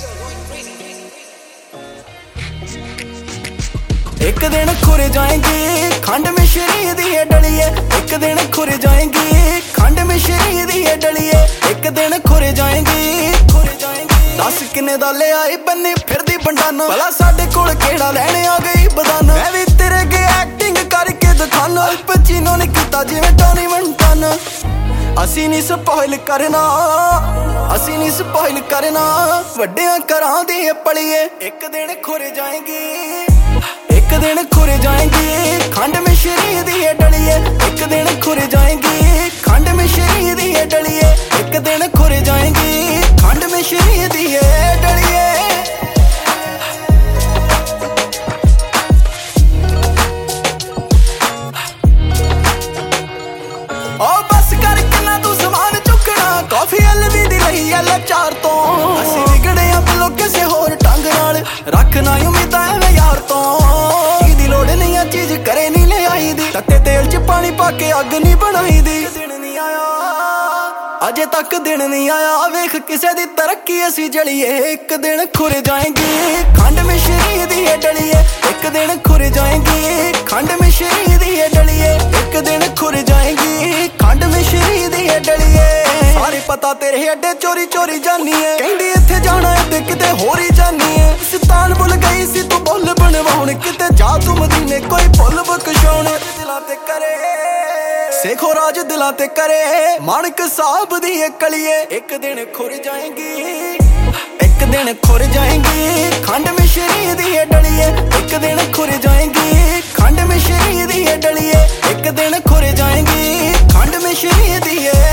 एक दिन खुर जाएंगी खंड मिश्री दी डलिए, एक दिन खुर जाएंगी खंड मिश्री दी डलिए, एक दिन खुर जाएंगी। दस किन्ने दा ले आई बन्नी फिरदी बंडाना, भला साडे कोल केड़ा लैने आ गई बदाना। मैं भी तेरे अगे एक्टिंग करके दिखाना, अल पचीनो ने कीता जिवें टोनी मंटाना। असी नहीं स्पॉइल करना, असी नहीं स्पॉइल करना, वड्डियां घरां दी पलिए। एक दिन खुर जाएंगी, एक दिन खुर जाएंगी खंड मिश्री दी डलिए, एक दिन खुर जाएंगी खंड मिश्री दी डलिए, एक दिन खुर जाएंगी खंड मिश्री दी डलिए। ओ बस कर किन्ना तू समान चुकना, कॉफी अलवी दी रही है लाचार तो। असी विगड़े अपलो किसे होर ढंग नाल, रखना उम्मीदां एवें यार तो। चीज करे नहीं ले आई दी, तत्ते तेल च पानी पाके अग नहीं बनाई दी। दिन नहीं आया अजे तक, दिन नहीं आया वेख किसे दी तरक्की असी जलिए। एक दिन खुर जाएंगी खंड मिश्री दी डलिए, एक दिन खुर जाएंगी खंड मिश्री दी डलिए, एक दिन खुर जाएंगी खंड मिश्री दी डलिए। सारे पता तेरे अड्डे चोरी चोरी जानी है, कहंदी इत्थे जाना है किते होर ही जानी है। इस्तानबुल गई सी तू बुल बनवाउण, किते जा तू मदीने कोई फुल बकशाउण। दिलां ते करे सेखो राज दिलां ते करे, माणक साहब दी कलिए। एक दिन खुर जाएंगी, एक दिन खुर जाएंगी खंड मिश्री दी डलिए, एक दिन खुर जाएंगी खंड मिश्री दी डलिए, एक दिन खुर जाएंगी खंड मिश्री दी